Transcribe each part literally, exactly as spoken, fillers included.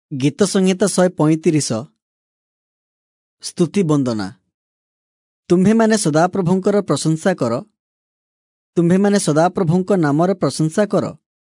गीत संहिता शहे पैंतीस स्तुति वंदना। तुम्भे माने सदाप्रभुंकर प्रशंसा कर, तुम्भे माने सदाप्रभुंक नामर प्रशंसा कर।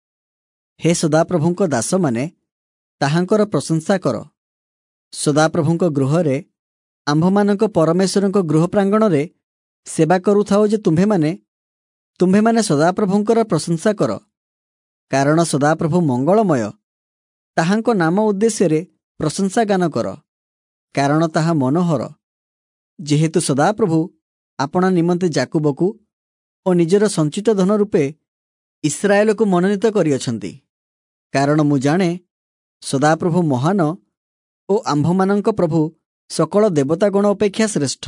हे सदाप्रभुंक दास माने ताहांकर प्रशंसा कर। सदाप्रभुंक गृहरे आंभमानंक परमेश्वरंक गृह प्रांगणरे सेवा करुथाओ जे तुम्भे माने तुम्भे माने सदाप्रभुंकर प्रशंसा कर। कारण सदाप्रभु मंगलमय, ताहांक नाम उद्देश्य प्रशंसा गान कर, कारण ताहा मनोहर। जेहेतु सदाप्रभु आपणा निमंते जाकुबकु और निजर संचित धन रूपे इस्राएल को मनोनीत करिअछंती। कारण मु जाने सदाप्रभु महान ओ आंभमानंक प्रभु सकल देवतागण अपेक्षा श्रेष्ठ।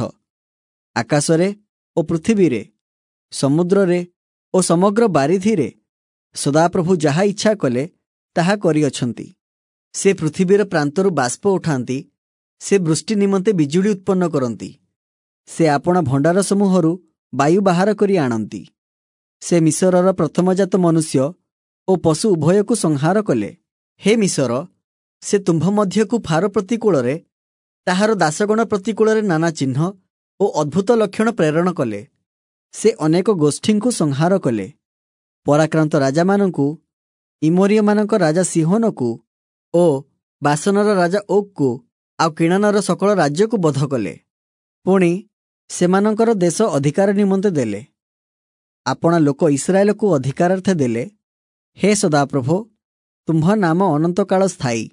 आकाशरे ओ पृथ्वी रे, समुद्र रे ओ समग्र बारिधि सदाप्रभु जहा इच्छा कले ताहा करिअछंती। से पृथ्वीर प्रांतरु बाष्प उठांती, से वृष्टि निमंते बिजुली उत्पन्न करंती, से आपणा भंडार समूहरु वायु बाहर करी आणंती। से मिसरर प्रथमजात मनुष्य ओ पशु उभयकु संहार कले। हे मिसर, से तुम्भ मध्यकु फार प्रतिकूलरे ताहार दासगण प्रतिकूलरे नाना चिन्ह ओ अद्भुत लक्षण प्रेरण कले। से अनेक गोष्ठींकु संहार कले। पराक्रांत राजा मानंकु, इमोरिय मानक राजा सिहोनकु ओ बासनर राजा ओगकु आ किणानर सकल राज्यकु बध कले। पुणी सेमानंकर देश अधिकार निमंते देले। आपणा लोक इस्राएल को अधिकारार्थे देले। हे सदाप्रभु, तुम्भ नाम अनंतकाल स्थायी।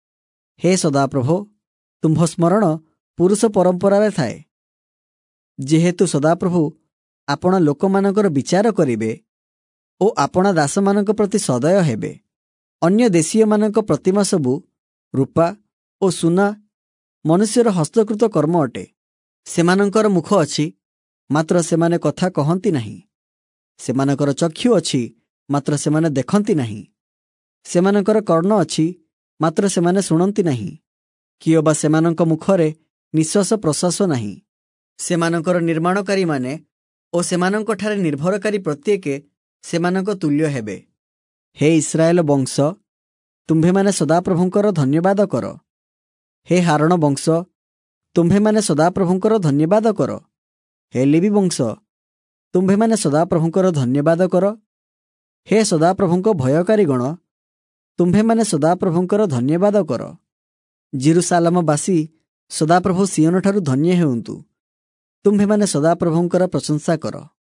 हे सदाप्रभु, तुम्भ स्मरण पुरुष परंपरारे थाए। जेहेतु सदाप्रभु आपणा लोकमानंकर विचार करिबे ओ आपणा दासमानंक प्रति सदय हेबे। अन्य देशीय मानंक प्रतिमा सबु रूपा ओ सुना मनुष्यर हस्तकृत कर्म अटे। सेमानंकर मुख अछि, मात्र सेमाने कथा कहंती नहीं। सेमानकर चक्षु अछि, मात्र सेमाने देखंती नहीं। सेमानकर कर्ण अछि, मात्र सेमाने शुणंती नहीं। कियोबा सेमानंक मुखरे निश्वास प्रश्वास नहीं। सेमानकर निर्माणकारी माने ओ सेमानंक ठारे निर्भरकारी प्रत्येके सेमानंक तुल्य हेबे। हे इस्राएल वंश, तुम्भे माने सदाप्रभुंकर धन्यवाद कर। हे हारण वंश, तुम्भे माने सदाप्रभुंकर धन्यवाद कर। हे लेवी वंश, तुम्भे माने सदाप्रभुंकर धन्यवाद कर। हे सदाप्रभुंक भयकारी गण, तुम्भे माने सदाप्रभुंकर धन्यवाद कर। जेरुसालेमवासी सदाप्रभु सियोन ठारू धन्य हेउंतु। तुम्भे माने सदाप्रभुंकर प्रशंसा कर।